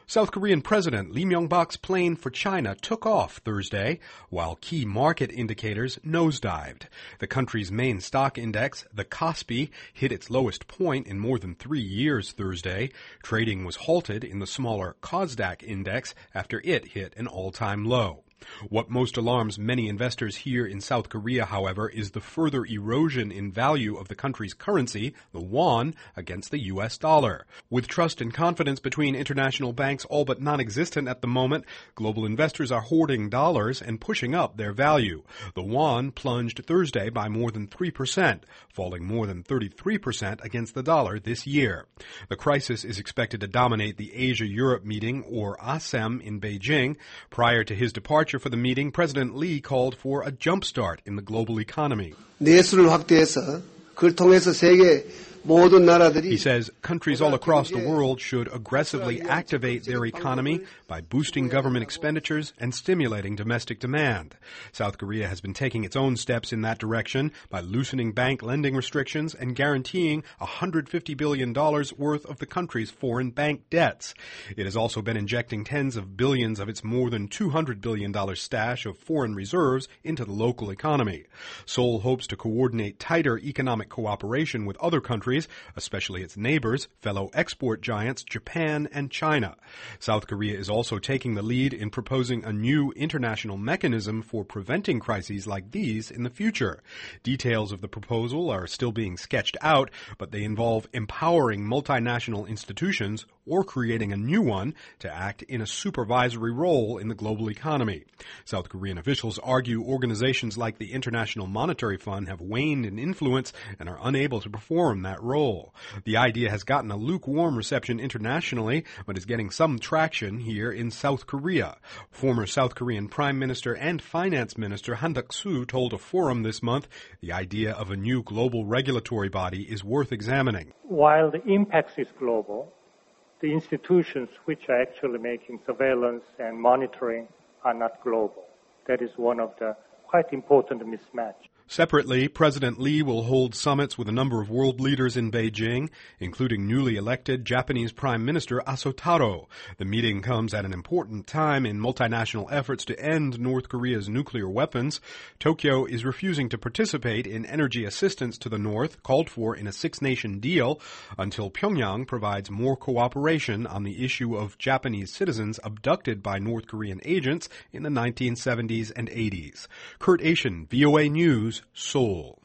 South Korean President Lee Myung-bak's plane for China took off Thursday, while key market indicators nosedived. The country's main stock index, the Kospi, hit its lowest point in more than 3 years Thursday. Trading was halted in the smaller Kosdaq index after it hit an all-time low. What most alarms many investors here in South Korea, however, is the further erosion in value of the country's currency, the won, against the U.S. dollar. With trust and confidence between international banks all but non-existent at the moment, global investors are hoarding dollars and pushing up their value. The won plunged Thursday by more than 3%, falling more than 33% against the dollar this year. The crisis is expected to dominate the Asia-Europe meeting, or ASEM, in Beijing. Prior to his departure for the meeting, President Lee called for a jumpstart in the global economy. 내수를 확대해서 그걸 통해서 세계 모든 나라들이 He says countries all across the world should aggressively activate their economy by boosting government expenditures and stimulating domestic demand. South Korea has been taking its own steps in that direction by loosening bank lending restrictions and guaranteeing $150 billion worth of the country's foreign bank debts. It has also been injecting tens of billions of its more than $200 billion stash of foreign reserves into the local economy. Seoul hopes to coordinate tighter economic cooperation with other countries, especially its neighbors, fellow export giants Japan and China. South Korea is also taking the lead in proposing a new international mechanism for preventing crises like these in the future. Details of the proposal are still being sketched out, but they involve empowering multinational institutions or creating a new one to act in a supervisory role in the global economy. South Korean officials argue organizations like the International Monetary Fund have waned in influence and are unable to perform that role. The idea has gotten a lukewarm reception internationally, but is getting some traction here in South Korea. Former South Korean Prime Minister and Finance Minister Han Duck-soo told a forum this month the idea of a new global regulatory body is worth examining. While the impact is global, the institutions which are actually making surveillance and monitoring are not global. That is one of the quite important mismatch. Separately, President Lee will hold summits with a number of world leaders in Beijing, including newly elected Japanese Prime Minister Aso Taro. The meeting comes at an important time in multinational efforts to end North Korea's nuclear weapons. Tokyo is refusing to participate in energy assistance to the North called for in a six-nation deal until Pyongyang provides more cooperation on the issue of Japanese citizens abducted by North Korean agents in the 1970s and 80s. Kurt Asian, VOA News, Seoul.